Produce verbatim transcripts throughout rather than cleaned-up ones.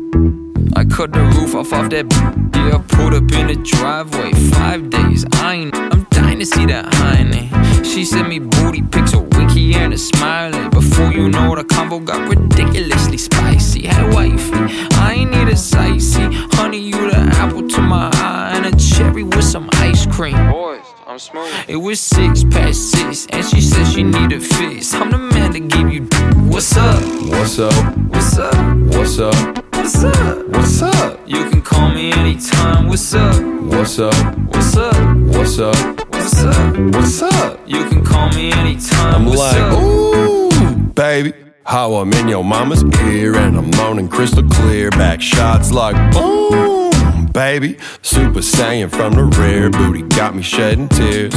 I cut the roof off off that b- yeah, pulled up in the driveway. Five days, I ain't, I'm dying to see that hiney. She sent me booty pics, a winky and a smiley. Before you know, the combo got ridiculously spicy. Had a wifey, I ain't need a sightsee. Honey, you the apple to my eye, and a cherry with some ice cream. Boys, I'm smooth. It was six past six, and she said she needed fix. I'm the man to give you d- what's up? What's up? What's up? What's up? What's up? What's up? You can call me anytime. What's up? What's up? What's up? What's up? What's up? What's up? You can call me anytime. I'm What's like, up? ooh, baby, how I'm in your mama's ear, and I'm moaning crystal clear. Back shots like boom, baby. Super Saiyan from the rear, booty got me shedding tears.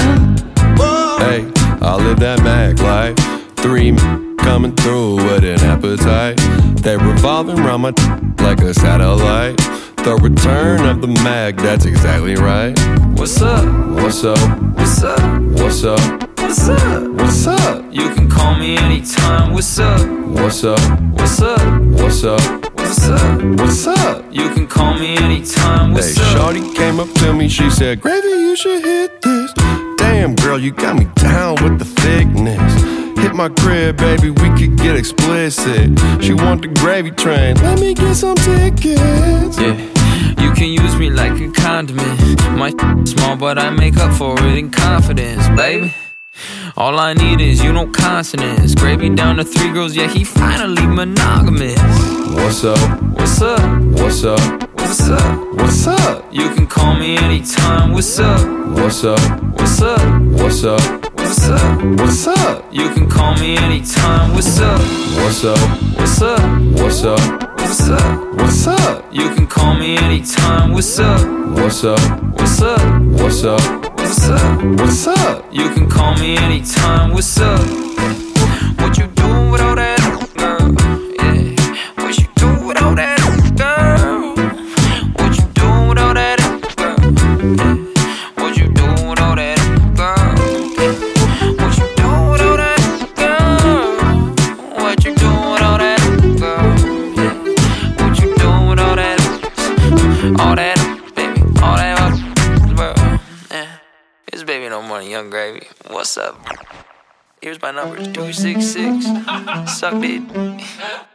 Hey, I live that mag life. Three coming through with an appetite. They revolving around my like a satellite. The return of the mag, that's exactly right. What's up? What's up? What's up? What's up? What's up? What's up? You can call me anytime. What's up? What's up? What's up? What's up? What's up? What's up? You can call me anytime. What's Hey, up? shorty came up to me, she said, Gravy, you should hit this. Damn, girl, you got me down with the thickness. Hit my crib, baby, we could get explicit. She want the gravy train, let me get some tickets. Yeah, you can use me like a condiment. My small, but I make up for it in confidence, baby. All I need is, you know, consonants. Gravy down to three girls, yeah, he finally monogamous. What's up? What's up? What's up? What's up? What's up? You can call me anytime. What's up? What's up? What's up? What's up? What's up? What's up? You can call me anytime. What's up? What's up? What's up? What's up? What's up? What's up? You can call me anytime. What's up? What's up? What's up? What's up? What's up? What's up? You can call me anytime. What's up? What you doing with all that, girl? Yeah. What you doing with all that, girl? What you doing with all that, girl? Yeah. What you doing with all that, girl? What you doing with all that, girl? What you doing with all that, girl? Yeah. What you doing with all that, all that, baby, all that, bro? Yeah. It's baby no money, Young Gravy. What's up? Here's my number, two six six. Suck it.